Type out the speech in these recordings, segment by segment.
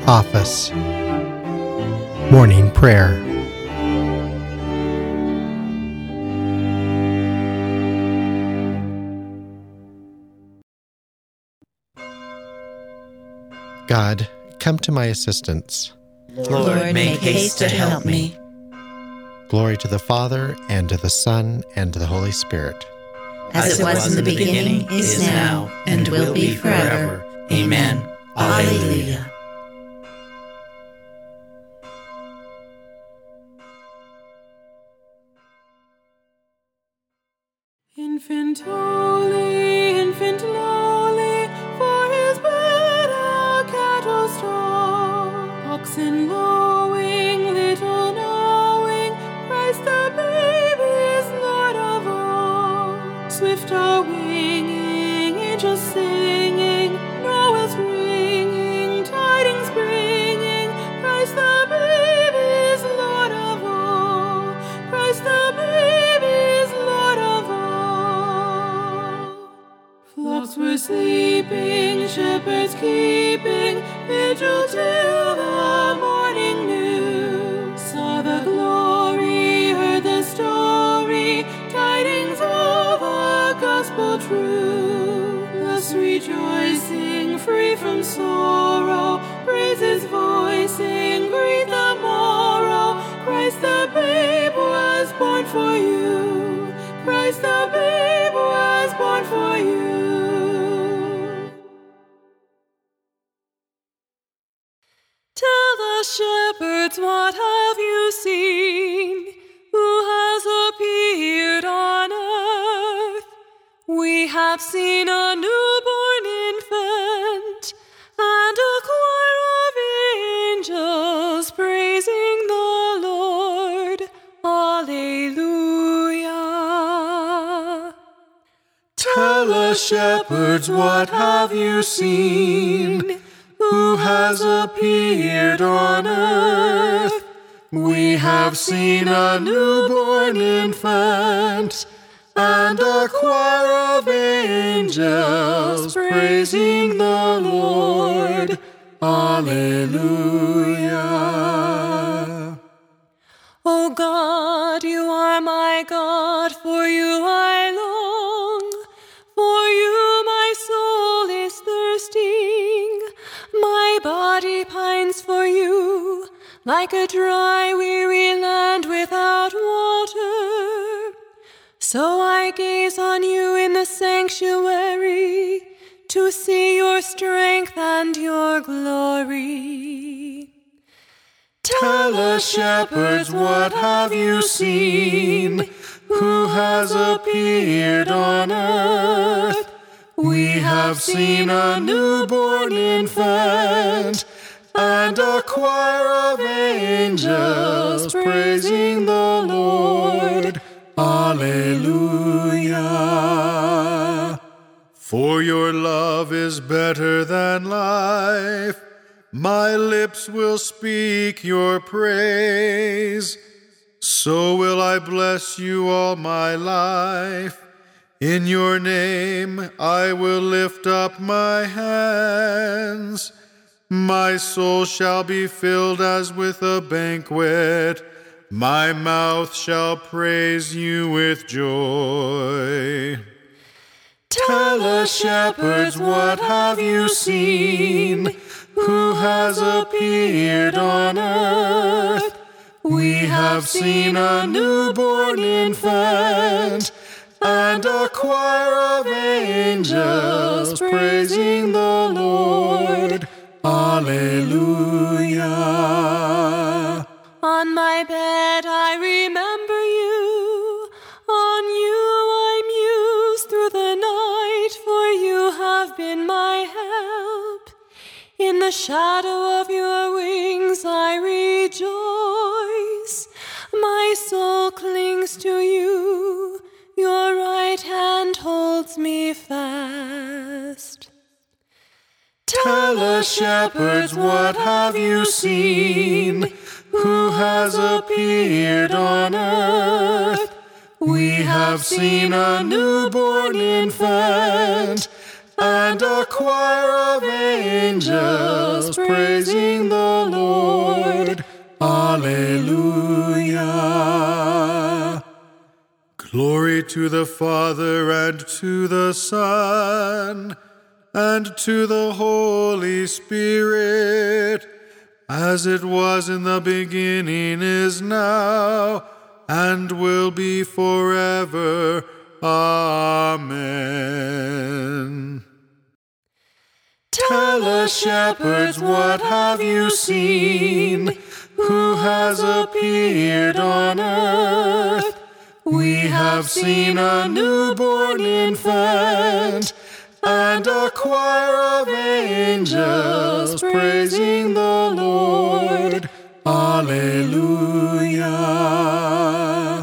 Office. Morning Prayer. God, come to my assistance. Lord, make haste to help me. Glory to the Father, and to the Son, and to the Holy Spirit. As it was in the beginning, is now, and will be forever. Amen. Alleluia. Infant holy, infant lowly, for his bed a cattle straw. Oxen lowing, little knowing, Christ the babe is Lord of all. Swift are winging, angels singing, Noel's ringing, tidings bringing, Christ the babe is Lord of all. Christ the babe is Lord of all. Flocks were sleeping, shepherds keeping vigil till the morning new. Saw the glory, heard the story, tidings of a gospel true. Thus rejoicing, free from sorrow, praises voicing, greet the morrow. Christ the babe was born for you. Christ the babe was born for you. Tell the shepherds, what have you seen? Who has appeared on earth? We have seen a newborn infant, and a choir of angels praising the Lord. Alleluia. Tell the shepherds, what have you seen? Who has appeared on earth? We have seen a newborn infant, and a choir of angels praising the Lord. Alleluia. O God, you are my God, for you I long. For you my soul is thirsting, my body pines for you, like a dry, weary land without water. So I gaze on you in the sanctuary, to see your strength and your glory. Tell the shepherds, what have you seen? Who has appeared on earth? We have seen a newborn infant, and a choir of angels praising the Lord. Alleluia. For your love is better than life. My lips will speak your praise. So will I bless you all my life. In your name I will lift up my hands. My soul shall be filled as with a banquet. My mouth shall praise you with joy. Tell the shepherds, what have you seen? Who has appeared on earth? We have seen a newborn infant, and a choir of angels praising the Lord. Alleluia. On my bed I remember you, on you I muse through the night, for you have been my help. In the shadow of your wings I rejoice. My soul clings to you. Your right hand holds me fast. Tell the shepherds, what have you seen? Who has appeared on earth? We have seen a newborn infant, and a choir of angels praising the Lord. Alleluia. Glory to the Father, and to the Son, and to the Holy Spirit, as it was in the beginning, is now, and will be forever. Amen. Tell us, shepherds, what have you seen? Who has appeared on earth? We have seen a newborn infant, and a choir of angels praising the Lord. Alleluia.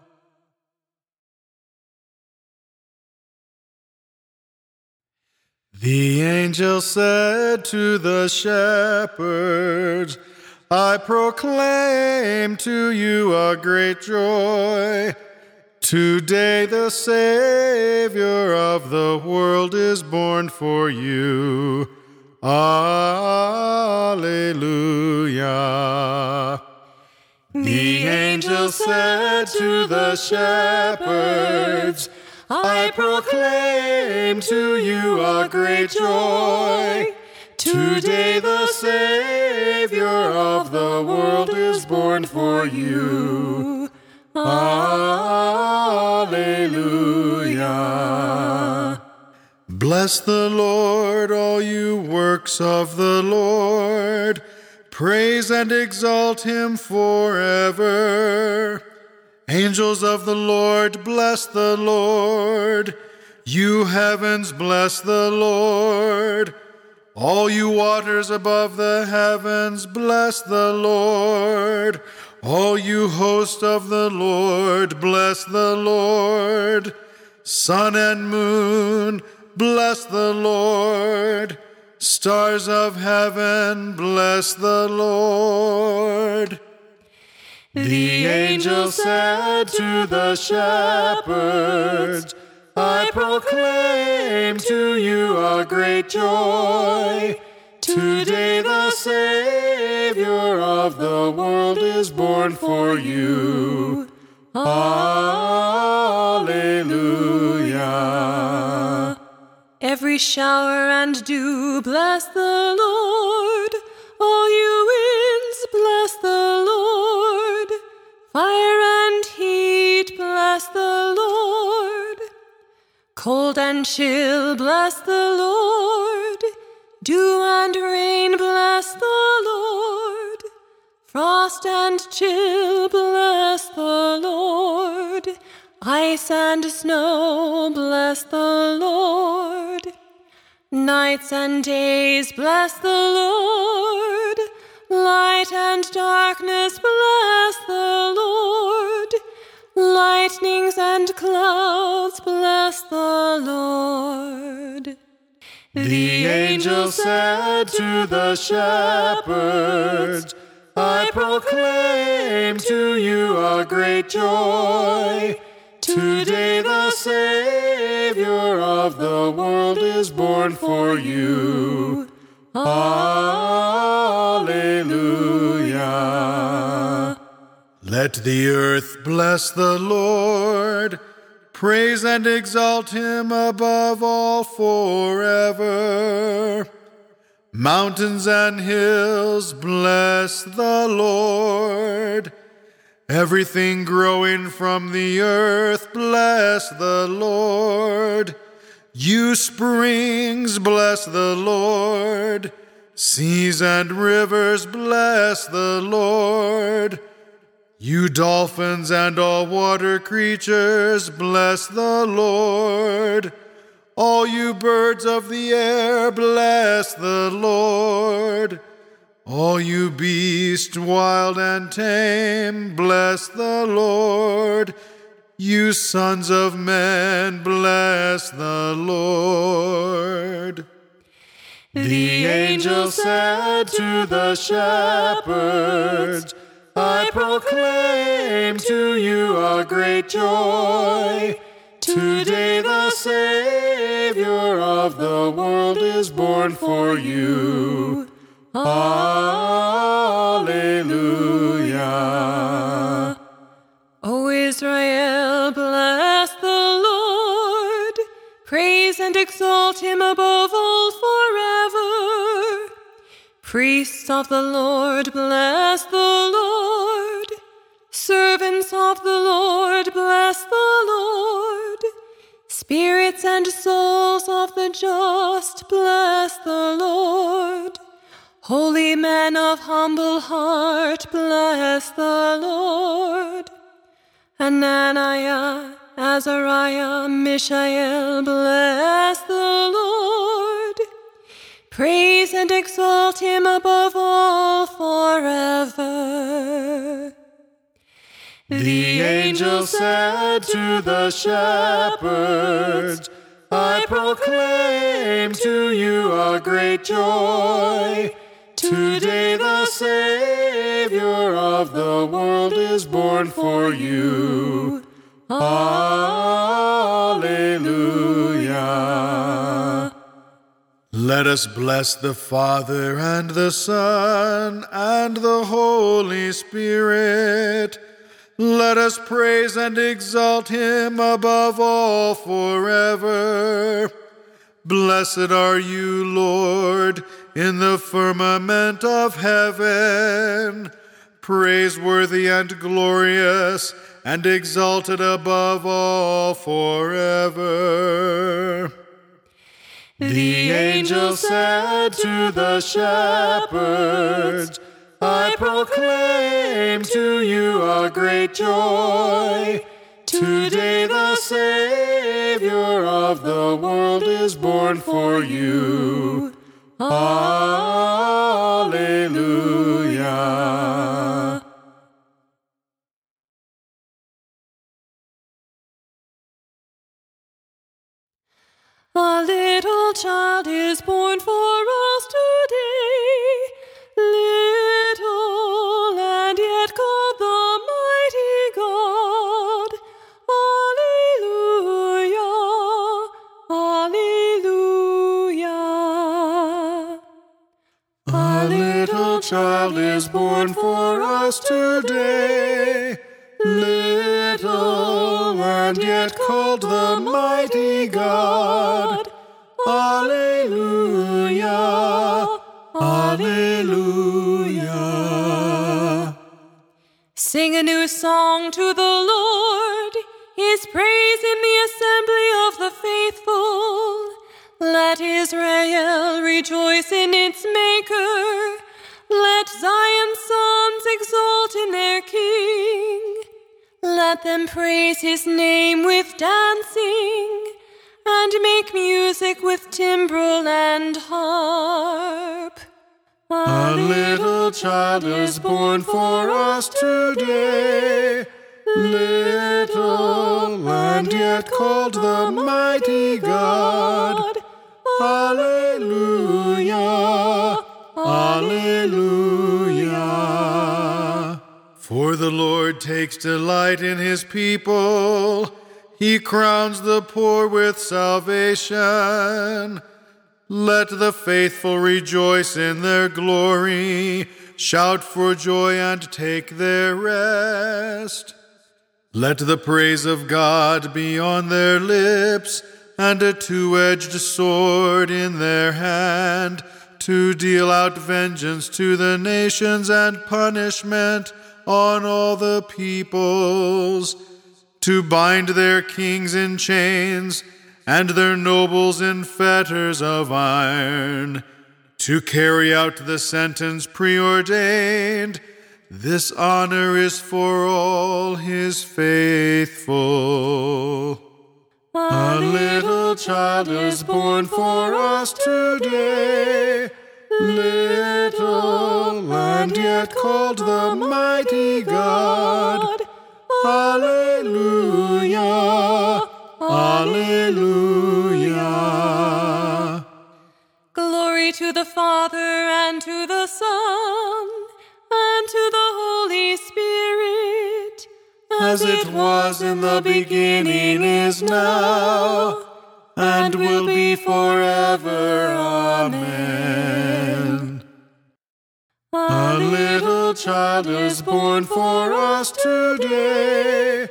The angel said to the shepherds, I proclaim to you a great joy. Today the Savior of the world is born for you. Alleluia. The angel said to the shepherds, I proclaim to you a great joy. Today the Savior of the world is born for you. Alleluia. Bless the Lord, all you works of the Lord. Praise and exalt him forever. Angels of the Lord, bless the Lord. You heavens, bless the Lord. All you waters above the heavens, bless the Lord. All you host of the Lord, bless the Lord. Sun and moon, bless the Lord. Stars of heaven, bless the Lord. The angel said to the shepherds, I proclaim to you a great joy. Today the Savior of the world is born for you. Alleluia. Every shower and dew, bless the Lord. All you winds, bless the Lord. Fire and heat, bless the Lord. Cold and chill, bless the Lord. Dew and rain, bless the Lord. Frost and chill, bless the Lord. Ice and snow, bless the Lord. Nights and days, bless the Lord. Light and darkness, bless the Lord. Lightnings and clouds, bless the Lord. The angel said to the shepherds, I proclaim to you a great joy. Today the Savior of the world is born for you. Alleluia. Let the earth bless the Lord. Praise and exalt him above all forever. Mountains and hills, bless the Lord. Everything growing from the earth, bless the Lord. You springs, bless the Lord. Seas and rivers, bless the Lord. You dolphins and all water creatures, bless the Lord. All you birds of the air, bless the Lord. All you beasts, wild and tame, bless the Lord. You sons of men, bless the Lord. The angel said to the shepherds, I proclaim to you a great joy. Today the Savior of the world is born for you. Alleluia. O Israel, bless the Lord. Praise and exalt him above all forever. Priests of the Lord, bless the Lord. Servants of the Lord, bless the Lord. Spirits and souls of the just, bless the Lord. Holy men of humble heart, bless the Lord. Ananiah, Azariah, Mishael, bless the Lord. Praise and exalt him above all forever. The angel said to the shepherds, I proclaim to you a great joy. Today the Savior of the world is born for you. Alleluia. Let us bless the Father and the Son and the Holy Spirit. Let us praise and exalt him above all forever. Blessed are you, Lord, in the firmament of heaven, praiseworthy and glorious and exalted above all forever. The angel said to the shepherds, I proclaim to you a great joy. Today the Savior of the world is born for you. Alleluia. A little child is born for us today, little and yet called the mighty God. Alleluia, alleluia. A little child is born for us today, little and yet called the mighty God. Alleluia, alleluia. Sing a new song to the Lord, his praise in the assembly of the faithful. Let Israel rejoice in its Maker. Let Zion's sons exult in their King. Let them praise his name with dancing, and make music with timbrel and harp. A little child is born for us today, little and yet called the mighty God. Alleluia, alleluia. For the Lord takes delight in his people. He crowns the poor with salvation. Let the faithful rejoice in their glory, shout for joy and take their rest. Let the praise of God be on their lips, and a two-edged sword in their hand, to deal out vengeance to the nations and punishment on all the peoples, to bind their kings in chains and their nobles in fetters of iron, to carry out the sentence preordained. This honor is for all his faithful. A little child is born for us today, little and yet called the mighty God. Alleluia, alleluia. Glory to the Father, and to the Son, and to the Holy Spirit, as it was in the beginning, is now, and will be forever. Amen. A little child is born for us today,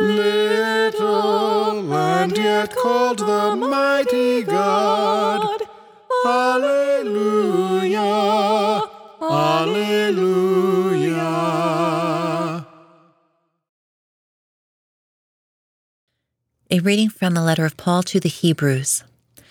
little and yet called the mighty God. Alleluia, alleluia. A reading from the letter of Paul to the Hebrews.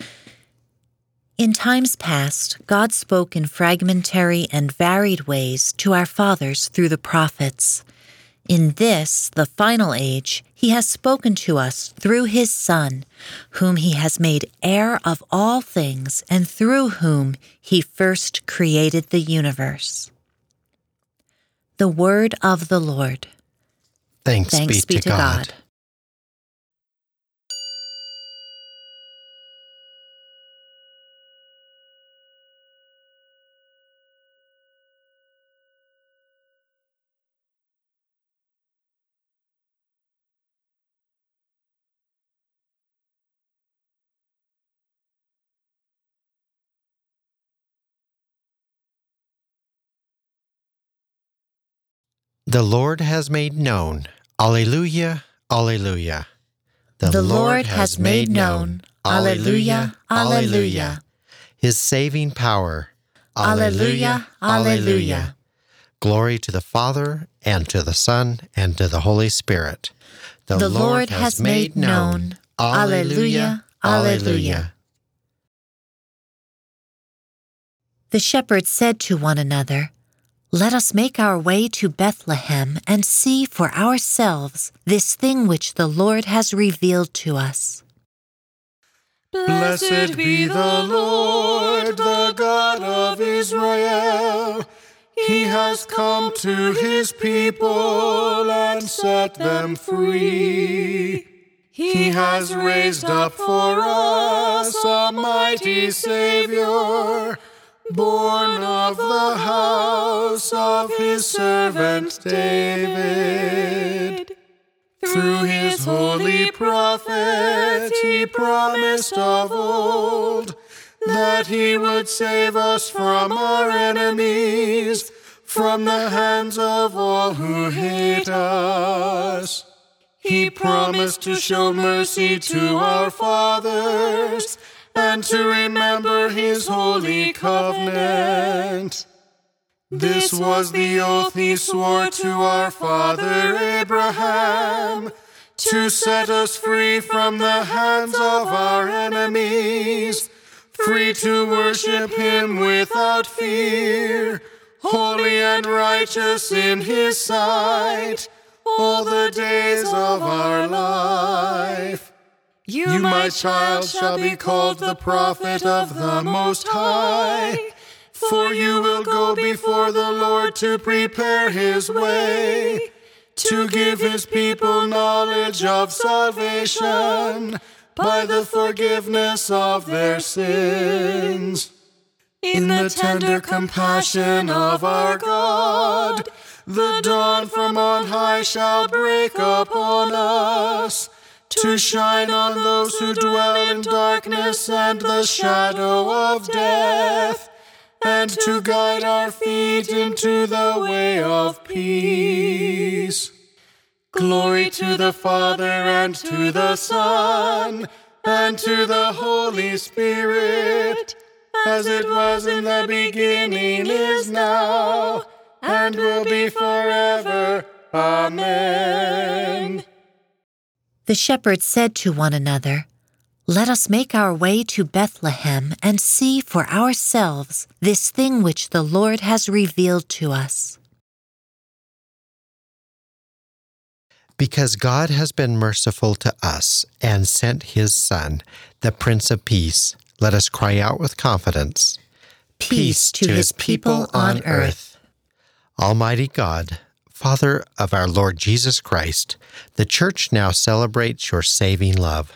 In times past, God spoke in fragmentary and varied ways to our fathers through the prophets. In this, the final age, he has spoken to us through his Son, whom he has made heir of all things and through whom he first created the universe. The word of the Lord. Thanks be to God. The Lord has made known. Alleluia, alleluia. The Lord has made known. Alleluia, alleluia. His saving power. Alleluia, alleluia. Glory to the Father, and to the Son, and to the Holy Spirit. The Lord has made known. Alleluia, alleluia. The shepherds said to one another, "Let us make our way to Bethlehem and see for ourselves this thing which the Lord has revealed to us." Blessed be the Lord, the God of Israel. He has come to his people and set them free. He has raised up for us a mighty Savior, born of the house of his servant David. Through his holy prophets he promised of old that he would save us from our enemies, from the hands of all who hate us. He promised to show mercy to our fathers and to remember his holy covenant. This was the oath he swore to our father Abraham, to set us free from the hands of our enemies, free to worship him without fear, holy and righteous in his sight, all the days of our life. You, my child, shall be called the prophet of the Most High, for you will go before the Lord to prepare his way, to give his people knowledge of salvation by the forgiveness of their sins. In the tender compassion of our God, the dawn from on high shall break upon us, to shine on those who dwell in darkness and the shadow of death, and to guide our feet into the way of peace. Glory to the Father, and to the Son, and to the Holy Spirit, as it was in the beginning, is now, and will be forever. Amen. The shepherds said to one another, "Let us make our way to Bethlehem and see for ourselves this thing which the Lord has revealed to us." Because God has been merciful to us and sent his Son, the Prince of Peace, let us cry out with confidence. Peace to his people on earth. Almighty God, Father of our Lord Jesus Christ, the Church now celebrates your saving love.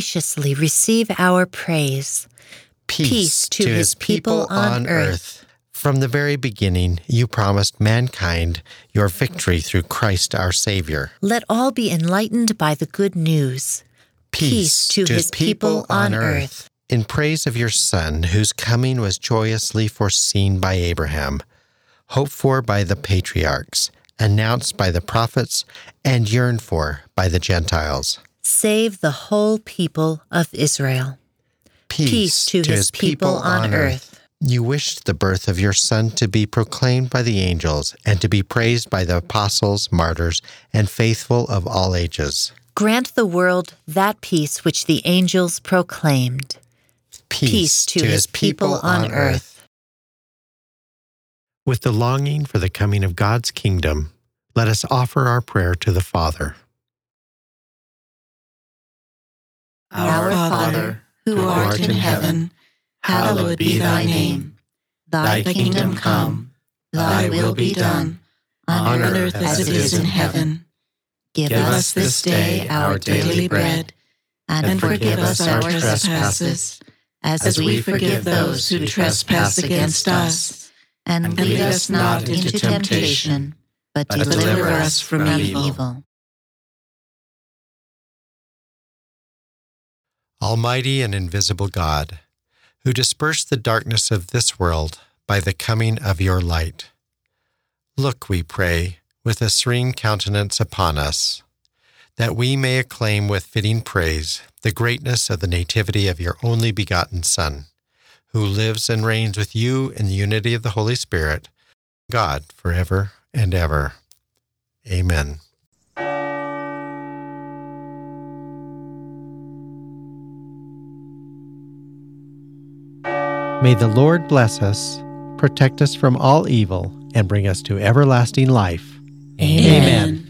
Graciously receive our praise. Peace to his people on earth. From the very beginning, you promised mankind your victory through Christ our Savior. Let all be enlightened by the good news. Peace to his people on earth. In praise of your Son, whose coming was joyously foreseen by Abraham, hoped for by the patriarchs, announced by the prophets, and yearned for by the Gentiles. Save the whole people of Israel. Peace to his people on earth. You wished the birth of your Son to be proclaimed by the angels and to be praised by the apostles, martyrs, and faithful of all ages. Grant the world that peace which the angels proclaimed. Peace to his people on earth. With the longing for the coming of God's kingdom, let us offer our prayer to the Father. Our Father, who art in heaven, hallowed be thy name. Thy kingdom come, thy will be done, on earth as it is in heaven. Give us this day our daily bread, and forgive us our trespasses, as we forgive those who trespass against us. And lead us not into temptation, but deliver us from evil. Almighty and invisible God, who dispersed the darkness of this world by the coming of your light, look, we pray, with a serene countenance upon us, that we may acclaim with fitting praise the greatness of the nativity of your only begotten Son, who lives and reigns with you in the unity of the Holy Spirit, God, forever and ever. Amen. May the Lord bless us, protect us from all evil, and bring us to everlasting life. Amen.